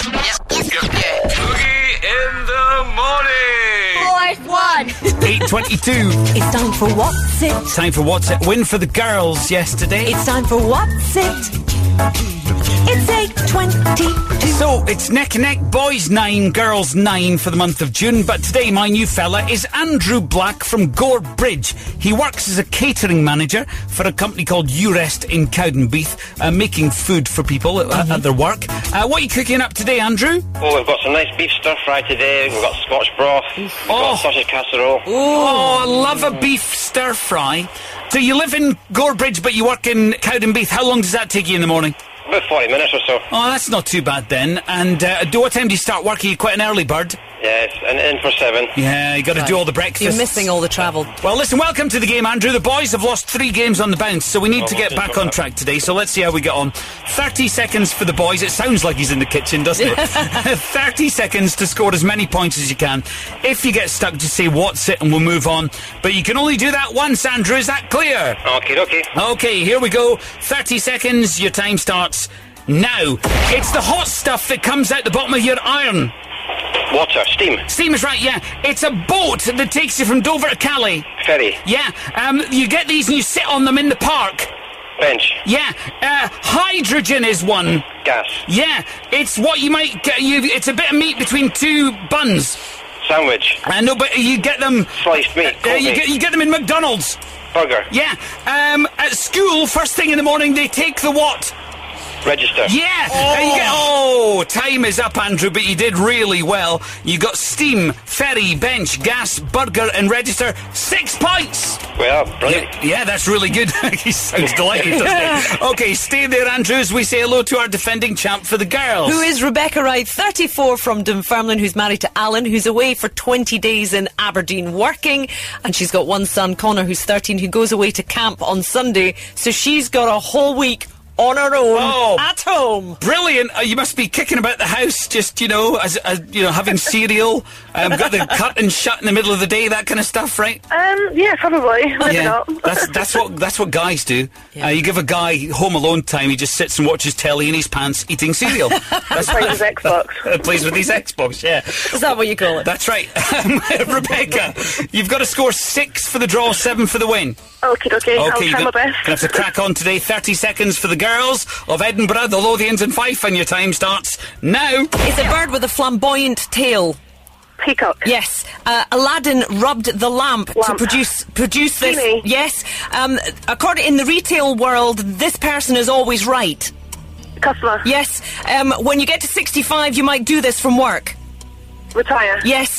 Boogie in the morning. Fourth one. 8:22. It's time for What's It? Time for What's It? Win for the girls yesterday. It's time for What's It? It's 8:22. So, it's neck and neck, boys 9, girls 9 for the month of June. But today, my new fella is Andrew Black from Gore Bridge. He works as a catering manager for a company called Urest in Cowdenbeath, making food for people at their work. What are you cooking up today, Andrew? Oh, we've got some nice beef stir fry today. We've got Scotch broth. We've got sausage casserole. Oh, I love a beef stir fry. So you live in Gore Bridge, but you work in Cowdenbeath. How long does that take you in the morning? About 40 minutes or so. Oh, that's not too bad then. And what time do you start work? Are you quite an early bird? Yes, and in for 7. Yeah, you got to do all the breakfasts. You're missing all the travel. Well, listen, welcome to the game, Andrew. The boys have lost 3 games on the bounce, so we need to get back on track today. So let's see how we get on. 30 seconds for the boys. It sounds like he's in the kitchen, doesn't it? 30 seconds to score as many points as you can. If you get stuck, just say, what's it, and we'll move on. But you can only do that once, Andrew. Is that clear? Okay. Okay, here we go. 30 seconds. Your time starts now. It's the hot stuff that comes out the bottom of your iron. Water, steam, Steam is right, yeah. It's a boat that takes you from Dover to Calais. ferry, Yeah. You get these and you sit on them in the park. bench, Yeah. Hydrogen is one. gas, Yeah. It's what you might get. It's a bit of meat between 2 buns. sandwich, No, but you get them. sliced meat, cold meat, You get them in McDonald's. burger, Yeah. At school, first thing in the morning, they take the what? register. Yeah. Time is up, Andrew, but you did really well. You got steam, ferry, bench, gas, burger and register. 6 points. Well, brilliant. Yeah, that's really good. He sounds delighted, doesn't he? Okay, stay there, Andrew, as we say hello to our defending champ for the girls. Who is Rebecca Wright, 34, from Dunfermline, who's married to Alan, who's away for 20 days in Aberdeen working. And she's got one son, Connor, who's 13, who goes away to camp on Sunday. So she's got a whole week on her own at home. Brilliant. You must be kicking about the house, just, as having cereal, got the curtain shut in the middle of the day, that kind of stuff, right? Yeah, probably. Maybe not. That's what guys do. Yeah. You give a guy home alone time, he just sits and watches telly in his pants eating cereal. That's Plays his Xbox. Plays with his Xbox, yeah. Is that what you call it? That's right. Rebecca, you've got to score 6 for the draw, 7 for the win. Okay. I'll try my best. Gonna have to crack on today. 30 seconds for the girls of Edinburgh, the Lothians and Fife, and your time starts now. It's a bird with a flamboyant tail. Peacock. Yes. Aladdin rubbed the lamp to produce this. Genie. Yes. According in the retail world, this person is always right. Customer. Yes. When you get to 65, you might do this from work. Retire. Yes.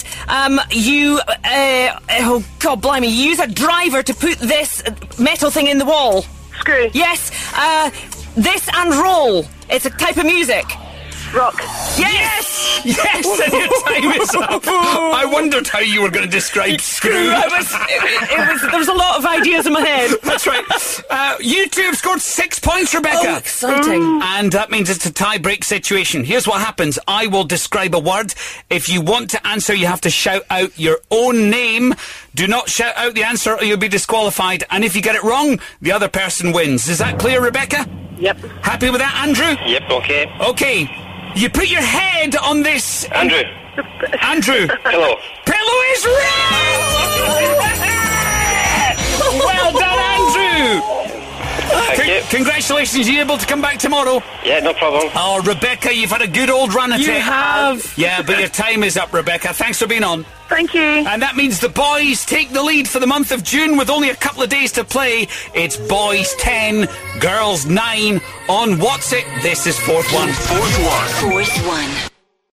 Oh God, blimey! You use a driver to put this metal thing in the wall. Screw. Yes. This and roll. It's a type of music. Rock. Yes. Yes, and your time is up. I wondered how you were going to describe screw. There was a lot of ideas in my head. That's right. You two have scored 6 points, Rebecca. Oh, exciting. And that means it's a tie-break situation. Here's what happens. I will describe a word. If you want to answer, you have to shout out your own name. Do not shout out the answer or you'll be disqualified. And if you get it wrong, the other person wins. Is that clear, Rebecca? Yep. Happy with that, Andrew? Yep, okay. Okay. You put your head on this... Andrew. Andrew. Hello. Pillow is right! Well done, Andrew! Thank you. Congratulations, you're able to come back tomorrow. Yeah, no problem. Oh, Rebecca, you've had a good old run at it. You have. Yeah, but your time is up, Rebecca. Thanks for being on. Thank you. And that means the boys take the lead for the month of June with only a couple of days to play. It's boys 10, girls 9 on What's It? This is Fourth One. Fourth one. Fourth one.